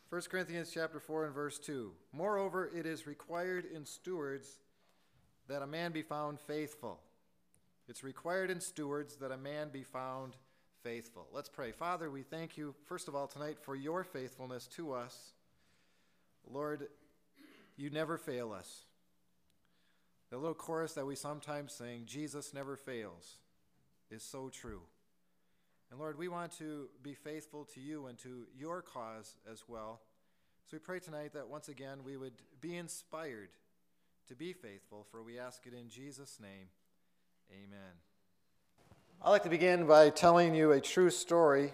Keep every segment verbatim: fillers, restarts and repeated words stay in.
First Corinthians chapter four and verse two. Moreover, it is required in stewards that a man be found faithful. It's required in stewards that a man be found faithful. Let's pray. Father, we thank you, first of all, tonight for your faithfulness to us. Lord, you never fail us. The little chorus that we sometimes sing, Jesus never fails, is so true. And Lord, we want to be faithful to you and to your cause as well. So we pray tonight that once again we would be inspired to be faithful, for we ask it in Jesus' name. Amen. I'd like to begin by telling you a true story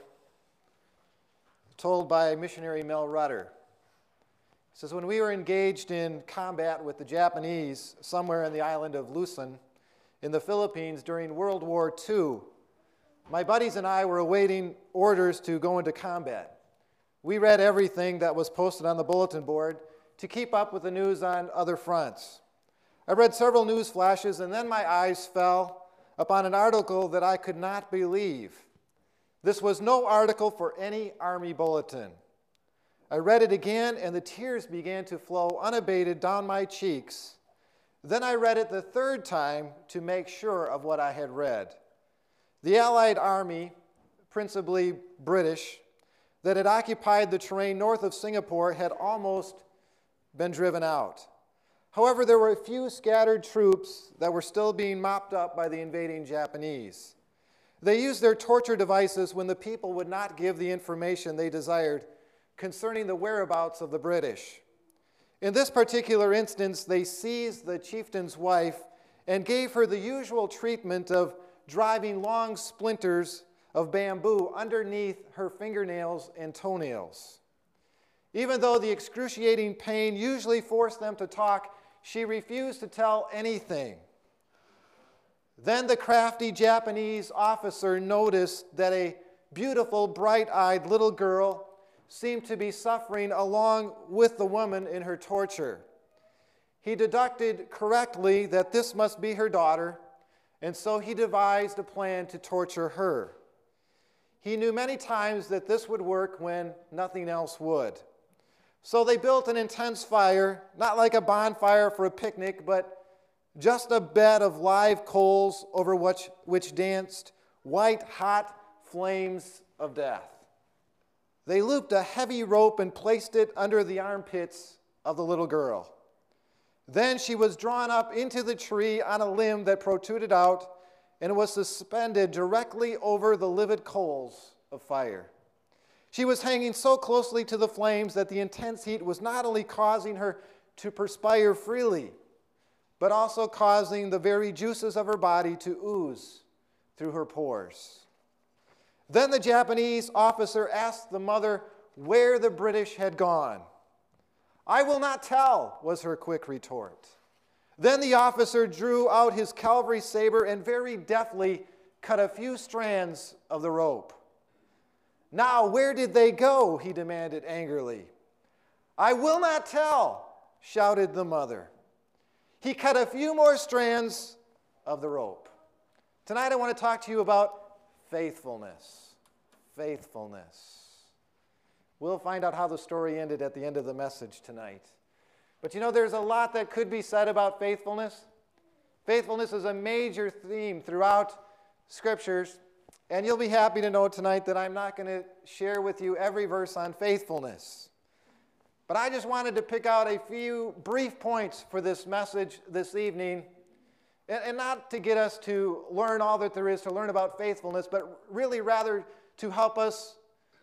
told by missionary Mel Rutter. He says, when we were engaged in combat with the Japanese somewhere in the island of Luzon in the Philippines during World War Two, my buddies and I were awaiting orders to go into combat. We read everything that was posted on the bulletin board to keep up with the news on other fronts. I read several news flashes, and then my eyes fell upon an article that I could not believe. This was no article for any Army bulletin. I read it again, and the tears began to flow unabated down my cheeks. Then I read it the third time to make sure of what I had read. The Allied Army, principally British, that had occupied the terrain north of Singapore had almost been driven out. However, there were a few scattered troops that were still being mopped up by the invading Japanese. They used their torture devices when the people would not give the information they desired concerning the whereabouts of the British. In this particular instance, they seized the chieftain's wife and gave her the usual treatment of driving long splinters of bamboo underneath her fingernails and toenails. Even though the excruciating pain usually forced them to talk, she refused to tell anything. Then the crafty Japanese officer noticed that a beautiful, bright-eyed little girl seemed to be suffering along with the woman in her torture. He deducted correctly that this must be her daughter, and so he devised a plan to torture her. He knew many times that this would work when nothing else would. So they built an intense fire, not like a bonfire for a picnic, but just a bed of live coals over which, which danced white-hot flames of death. They looped a heavy rope and placed it under the armpits of the little girl. Then she was drawn up into the tree on a limb that protruded out and was suspended directly over the livid coals of fire. She was hanging so closely to the flames that the intense heat was not only causing her to perspire freely, but also causing the very juices of her body to ooze through her pores. Then the Japanese officer asked the mother where the British had gone. "I will not tell," was her quick retort. Then the officer drew out his cavalry saber and very deftly cut a few strands of the rope. "Now, where did they go?" he demanded angrily. "I will not tell," shouted the mother. He cut a few more strands of the rope. Tonight I want to talk to you about faithfulness. Faithfulness. We'll find out how the story ended at the end of the message tonight. But you know, there's a lot that could be said about faithfulness. Faithfulness is a major theme throughout Scriptures, and you'll be happy to know tonight that I'm not going to share with you every verse on faithfulness. But I just wanted to pick out a few brief points for this message this evening, and, and not to get us to learn all that there is to learn about faithfulness, but really rather to help us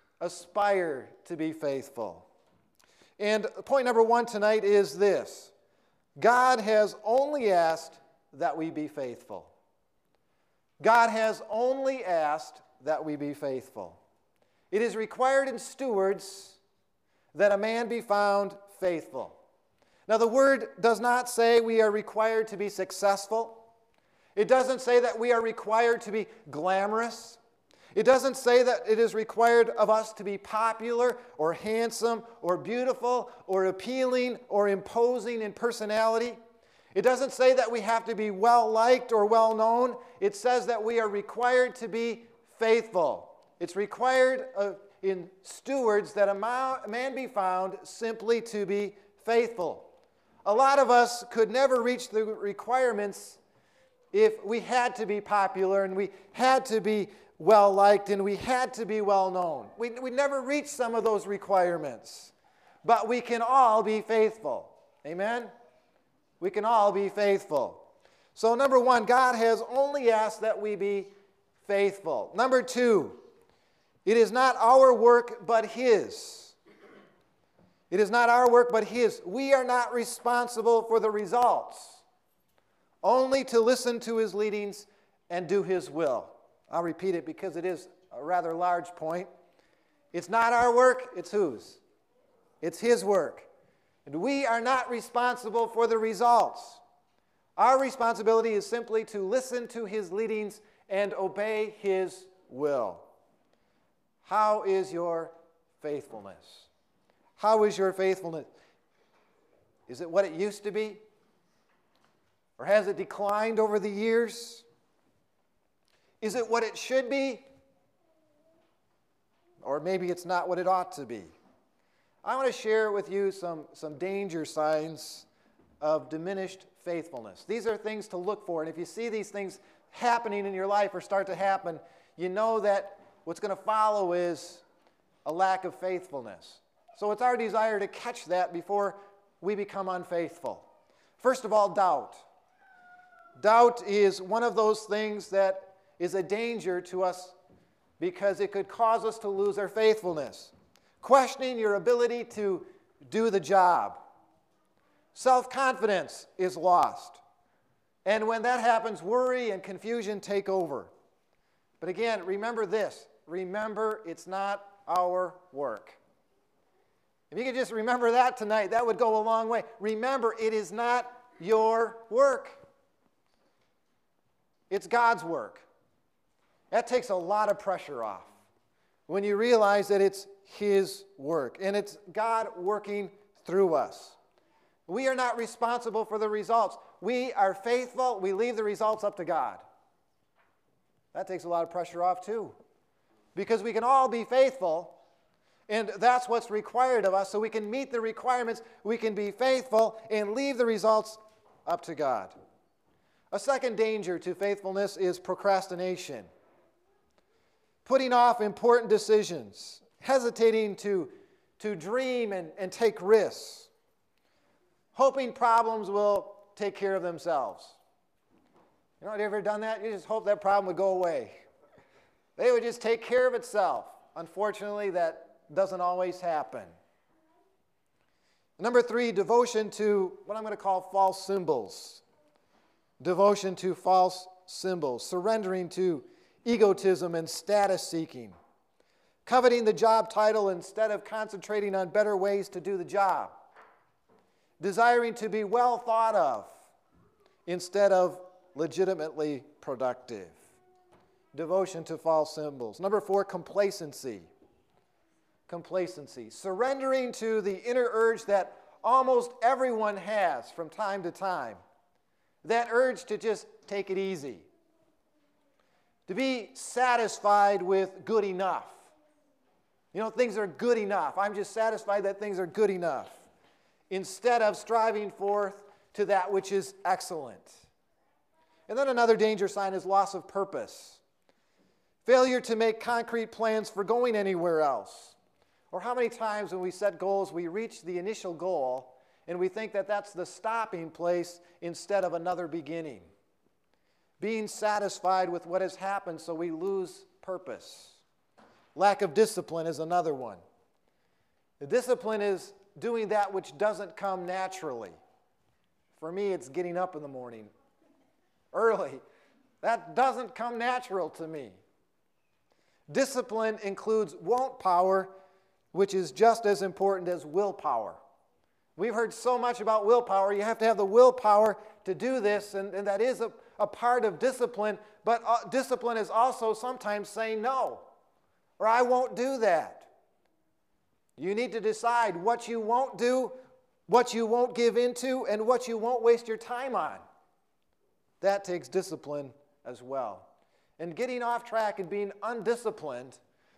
aspire to be faithful. And point number one tonight is this: God has only asked that we be faithful. God has only asked that we be faithful. It is required in stewards that a man be found faithful. Now, the word does not say we are required to be successful. It doesn't say that we are required to be glamorous. It doesn't say that it is required of us to be popular or handsome or beautiful or appealing or imposing in personality. It doesn't say that we have to be well-liked or well-known. It says that we are required to be faithful. It's required of, in stewards that a man be found simply to be faithful. A lot of us could never reach the requirements if we had to be popular and we had to be well-liked and we had to be well-known. We, we never reach some of those requirements. But we can all be faithful. Amen? We can all be faithful. So number one, God has only asked that we be faithful. Number two, it is not our work but His. It is not our work but His. We are not responsible for the results, only to listen to His leadings and do His will. I'll repeat it because it is a rather large point. It's not our work, it's whose? It's His work. And we are not responsible for the results. Our responsibility is simply to listen to His leadings and obey His will. How is your faithfulness? How is your faithfulness? Is it what it used to be? Or has it declined over the years? Is it what it should be? Or maybe it's not what it ought to be. I want to share with you some, some danger signs of diminished faithfulness. These are things to look for, and if you see these things happening in your life or start to happen, you know that what's going to follow is a lack of faithfulness. So it's our desire to catch that before we become unfaithful. First of all, doubt. Doubt is one of those things that is a danger to us because it could cause us to lose our faithfulness. Questioning your ability to do the job. Self-confidence is lost. And when that happens, worry and confusion take over. But again, remember this. Remember, it's not our work. If you could just remember that tonight, that would go a long way. Remember, it is not your work. It's God's work. That takes a lot of pressure off when you realize that it's His work and it's God working through us. We are not responsible for the results. We are faithful. We leave the results up to God. That takes a lot of pressure off too, because we can all be faithful, and that's what's required of us. So we can meet the requirements, we can be faithful, and leave the results up to God. A second danger to faithfulness is procrastination. Putting off important decisions, hesitating to, to dream and, and take risks, hoping problems will take care of themselves. You know, have you ever done that? You just hope that problem would go away. They would just take care of itself. Unfortunately, that doesn't always happen. Number three, devotion to what I'm going to call false symbols. Devotion to false symbols. Surrendering to egotism and status seeking. Coveting the job title instead of concentrating on better ways to do the job. Desiring to be well thought of instead of legitimately productive. Devotion to false symbols. Number four, complacency. Complacency. Surrendering to the inner urge that almost everyone has from time to time. That urge to just take it easy. To be satisfied with good enough. You know, things are good enough. I'm just satisfied that things are good enough. Instead of striving forth to that which is excellent. And then another danger sign is loss of purpose. Failure to make concrete plans for going anywhere else. Or how many times when we set goals, we reach the initial goal and we think that that's the stopping place instead of another beginning. Being satisfied with what has happened, so we lose purpose. Lack of discipline is another one. The discipline is doing that which doesn't come naturally. For me, it's getting up in the morning early. That doesn't come natural to me. Discipline includes won't power, which is just as important as willpower. We've heard so much about willpower. You have to have the willpower to do this, and, and that is a, a part of discipline. But uh, discipline is also sometimes saying no, or I won't do that. You need to decide what you won't do, what you won't give into, and what you won't waste your time on. That takes discipline as well. And getting off track and being undisciplined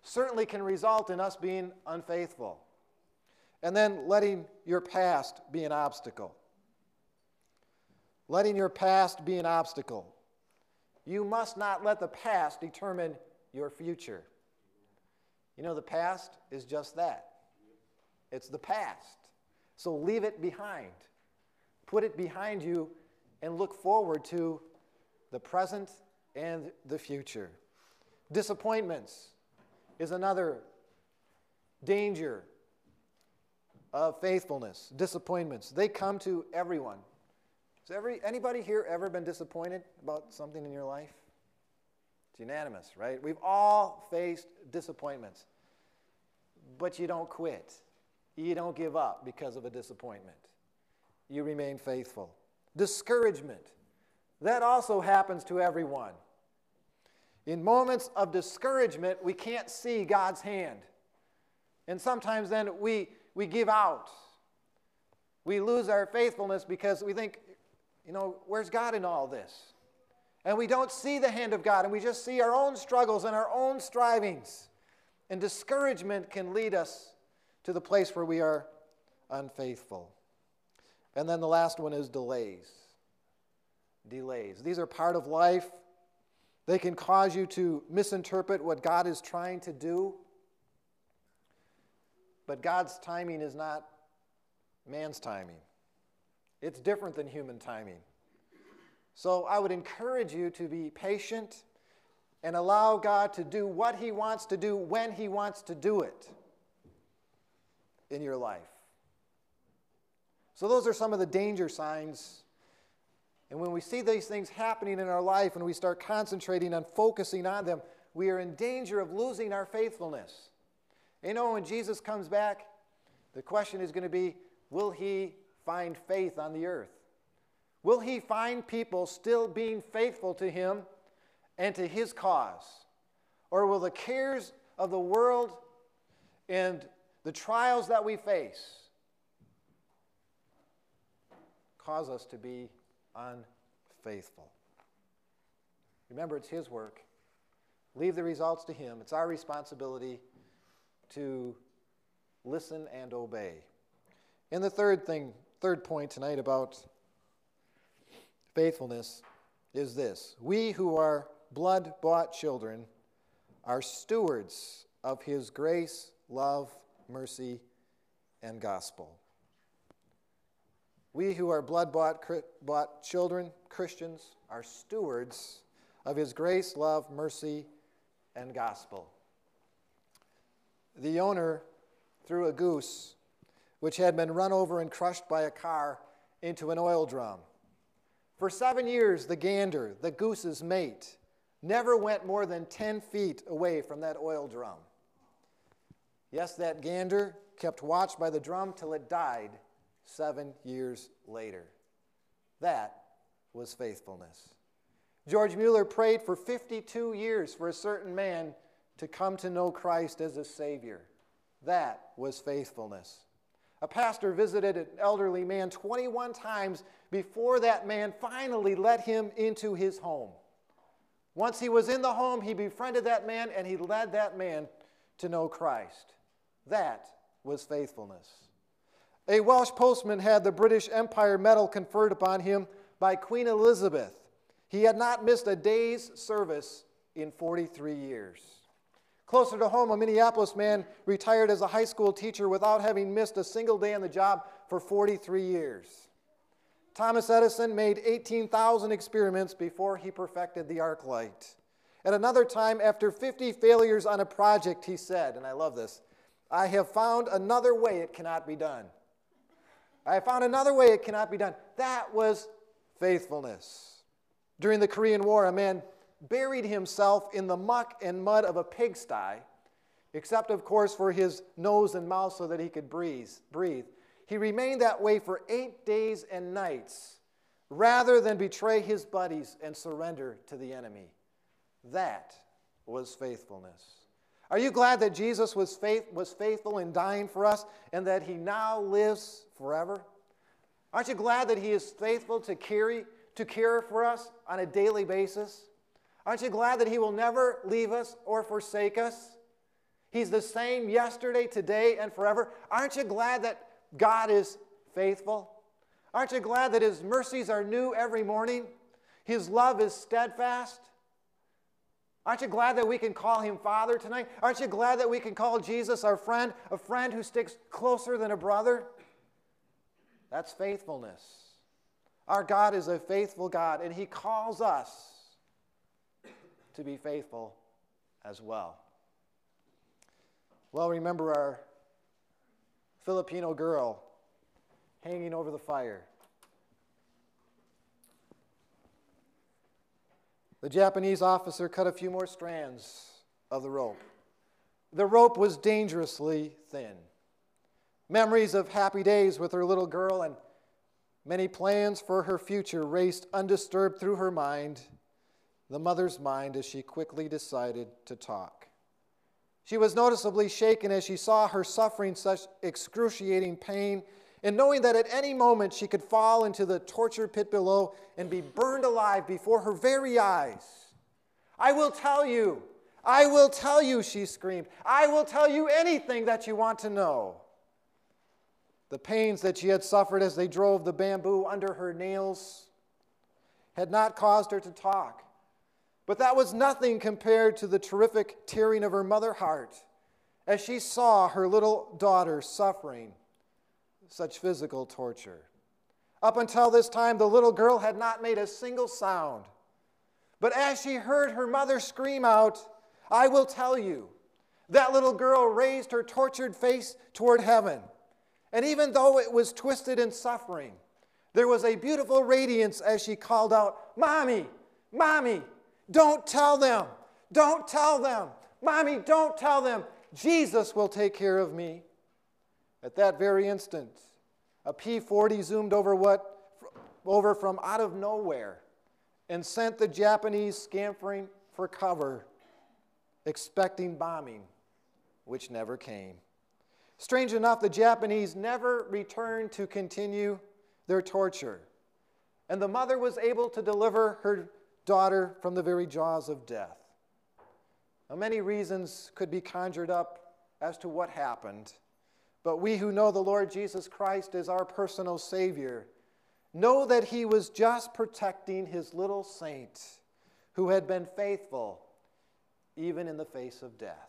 certainly can result in us being unfaithful. And then letting your past be an obstacle. Letting your past be an obstacle. You must not let the past determine your future. You know, the past is just that. It's the past. So leave it behind. Put it behind you and look forward to the present and the future. Disappointments is another danger of faithfulness. Disappointments. They come to everyone. Has every, anybody here ever been disappointed about something in your life? It's unanimous, right? We've all faced disappointments. But you don't quit. You don't give up because of a disappointment. You remain faithful. Discouragement. That also happens to everyone. In moments of discouragement, we can't see God's hand. And sometimes then we, we give out. We lose our faithfulness because we think, you know, where's God in all this? And we don't see the hand of God, and we just see our own struggles and our own strivings. And discouragement can lead us to the place where we are unfaithful. And then the last one is delays. Delays. These are part of life. They can cause you to misinterpret what God is trying to do. But God's timing is not man's timing. It's different than human timing. So I would encourage you to be patient and allow God to do what He wants to do when He wants to do it in your life. So those are some of the danger signs. And when we see these things happening in our life and we start concentrating on focusing on them, we are in danger of losing our faithfulness. You know, when Jesus comes back, the question is going to be, will He find faith on the earth? Will He find people still being faithful to Him and to His cause? Or will the cares of the world and the trials that we face cause us to be unfaithful? Remember, it's His work. Leave the results to Him. It's our responsibility to listen and obey. And the third thing, third point tonight about faithfulness is this. We who are blood-bought children are stewards of His grace, love, mercy, and gospel. We who are blood-bought bought children, Christians, are stewards of His grace, love, mercy, and gospel. The owner threw a goose which had been run over and crushed by a car into an oil drum. For seven years, the gander, the goose's mate, never went more than ten feet away from that oil drum. Yes, that gander kept watch by the drum till it died seven years later. That was faithfulness. George Mueller prayed for fifty-two years for a certain man to come to know Christ as a Savior. That was faithfulness. A pastor visited an elderly man twenty-one times before that man finally let him into his home. Once he was in the home, he befriended that man and he led that man to know Christ. That was faithfulness. A Welsh postman had the British Empire Medal conferred upon him by Queen Elizabeth. He had not missed a day's service in forty-three years. Closer to home, a Minneapolis man retired as a high school teacher without having missed a single day on the job for forty-three years. Thomas Edison made eighteen thousand experiments before he perfected the arc light. At another time, after fifty failures on a project, he said, and I love this, "I have found another way it cannot be done." I have found another way it cannot be done. That was faithfulness. During the Korean War, a man buried himself in the muck and mud of a pigsty, except, of course, for his nose and mouth so that he could breathe. breathe. He remained that way for eight days and nights, rather than betray his buddies and surrender to the enemy. That was faithfulness. Are you glad that Jesus was, faith, was faithful in dying for us and that He now lives forever? Aren't you glad that He is faithful to carry, to care for us on a daily basis? Aren't you glad that He will never leave us or forsake us? He's the same yesterday, today, and forever. Aren't you glad that God is faithful? Aren't you glad that His mercies are new every morning? His love is steadfast. Aren't you glad that we can call Him Father tonight? Aren't you glad that we can call Jesus our friend, a friend who sticks closer than a brother? That's faithfulness. Our God is a faithful God, and He calls us to be faithful as well. Well, remember our Filipino girl hanging over the fire. The Japanese officer cut a few more strands of the rope. The rope was dangerously thin. Memories of happy days with her little girl and many plans for her future raced undisturbed through her mind, the mother's mind, as she quickly decided to talk. She was noticeably shaken as she saw her suffering such excruciating pain, and knowing that at any moment she could fall into the torture pit below and be burned alive before her very eyes. "I will tell you, I will tell you," she screamed. "I will tell you anything that you want to know." The pains that she had suffered as they drove the bamboo under her nails had not caused her to talk. But that was nothing compared to the terrific tearing of her mother heart as she saw her little daughter suffering such physical torture. Up until this time, the little girl had not made a single sound. But as she heard her mother scream out, "I will tell you," that little girl raised her tortured face toward heaven. And even though it was twisted in suffering, there was a beautiful radiance as she called out, "Mommy, Mommy, don't tell them. Don't tell them. Mommy, don't tell them. Jesus will take care of me." At that very instant, a P forty zoomed over what over from out of nowhere and sent the Japanese scampering for cover, expecting bombing, which never came. Strange enough, the Japanese never returned to continue their torture, and the mother was able to deliver her daughter from the very jaws of death. Now, many reasons could be conjured up as to what happened, but we who know the Lord Jesus Christ as our personal Savior know that He was just protecting His little saint who had been faithful even in the face of death.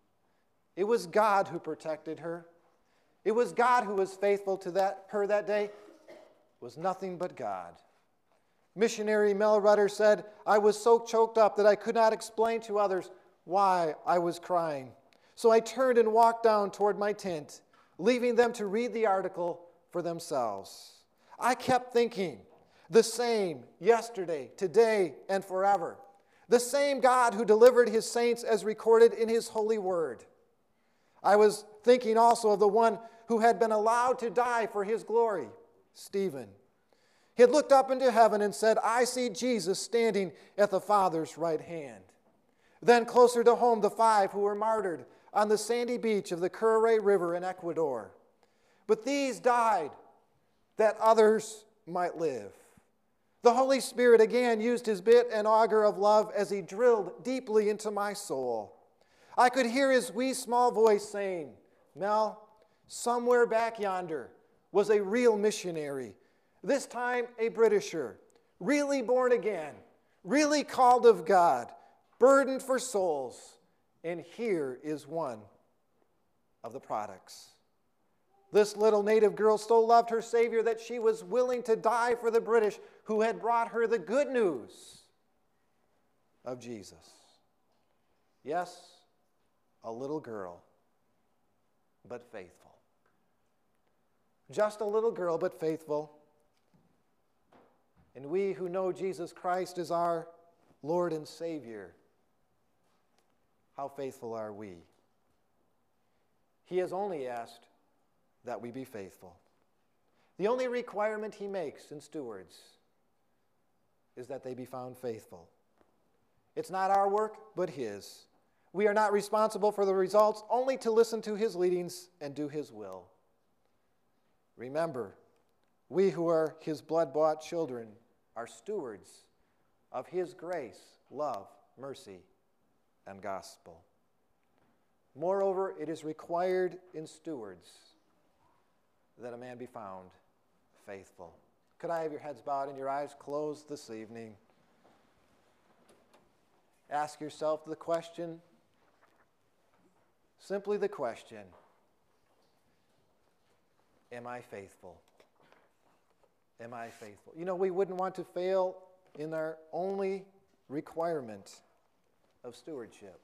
It was God who protected her. It was God who was faithful to that, her that day. It was nothing but God. Missionary Mel Rutter said, "I was so choked up that I could not explain to others why I was crying. So I turned and walked down toward my tent, leaving them to read the article for themselves. I kept thinking, the same yesterday, today, and forever. The same God who delivered His saints as recorded in His holy word. I was thinking also of the one who had been allowed to die for His glory, Stephen. He had looked up into heaven and said, 'I see Jesus standing at the Father's right hand.' Then closer to home, the five who were martyred on the sandy beach of the Curare River in Ecuador. But these died that others might live. The Holy Spirit again used His bit and auger of love as He drilled deeply into my soul. I could hear His wee small voice saying, 'Mel, somewhere back yonder was a real missionary, this time a Britisher, really born again, really called of God, burdened for souls, and here is one of the products.' This little native girl so loved her Savior that she was willing to die for the British who had brought her the good news of Jesus. Yes, a little girl, but faithful. Just a little girl, but faithful. And we who know Jesus Christ as our Lord and Savior, how faithful are we? He has only asked that we be faithful. The only requirement He makes in stewards is that they be found faithful. It's not our work, but His. We are not responsible for the results, only to listen to His leadings and do His will. Remember, we who are His blood-bought children are stewards of His grace, love, mercy, and gospel. Moreover, it is required in stewards that a man be found faithful. Could I have your heads bowed and your eyes closed this evening? Ask yourself the question, simply the question, am I faithful? Am I faithful? You know, we wouldn't want to fail in our only requirement of stewardship,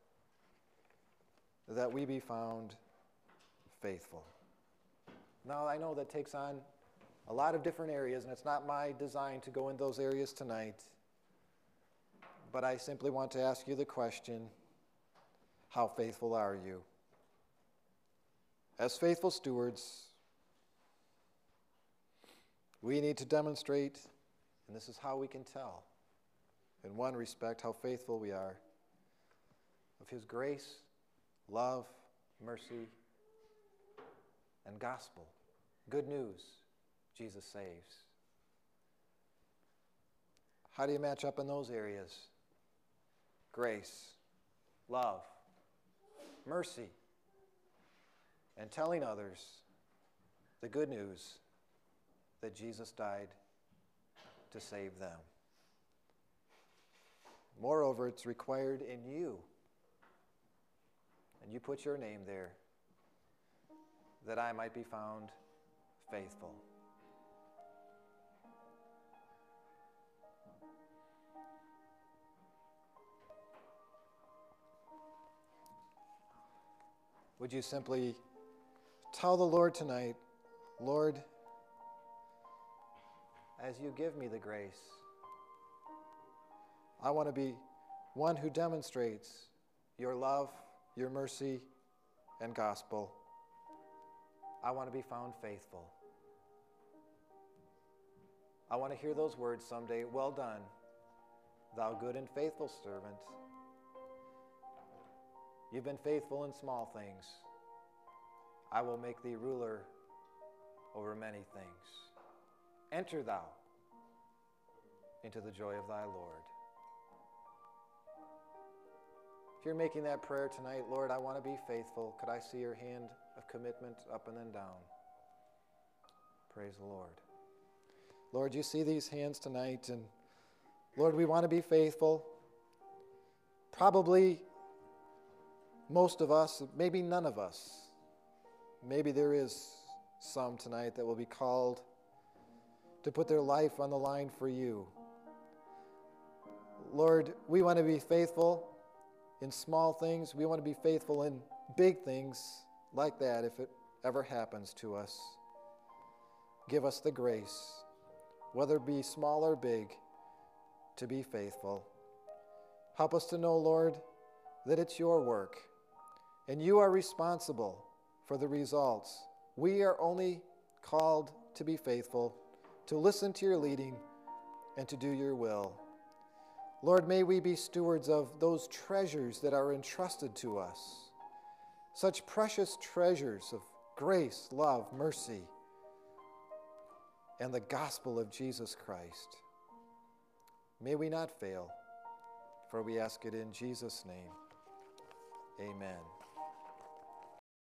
that we be found faithful. Now, I know that takes on a lot of different areas, and it's not my design to go in those areas tonight, but I simply want to ask you the question, how faithful are you? As faithful stewards, we need to demonstrate, and this is how we can tell, in one respect, how faithful we are, of His grace, love, mercy, and gospel. Good news, Jesus saves. How do you match up in those areas? Grace, love, mercy, and telling others the good news that Jesus died to save them. Moreover, it's required in you, and you put your name there, that I might be found faithful. Would you simply tell the Lord tonight, Lord, as you give me the grace, I want to be one who demonstrates your love, your mercy, and gospel. I want to be found faithful. I want to hear those words someday, well done, thou good and faithful servant. You've been faithful in small things. I will make thee ruler over many things. Enter thou into the joy of thy Lord. If you're making that prayer tonight, Lord, I want to be faithful. Could I see your hand of commitment up and then down? Praise the Lord. Lord, you see these hands tonight, and Lord, we want to be faithful. Probably most of us, maybe none of us. Maybe there is some tonight that will be called to put their life on the line for you. Lord, we want to be faithful in small things. We want to be faithful in big things like that if it ever happens to us. Give us the grace, whether it be small or big, to be faithful. Help us to know, Lord, that it's your work, and you are responsible for the results. We are only called to be faithful, to listen to your leading, and to do your will. Lord, may we be stewards of those treasures that are entrusted to us, such precious treasures of grace, love, mercy, and the gospel of Jesus Christ. May we not fail, for we ask it in Jesus' name. Amen.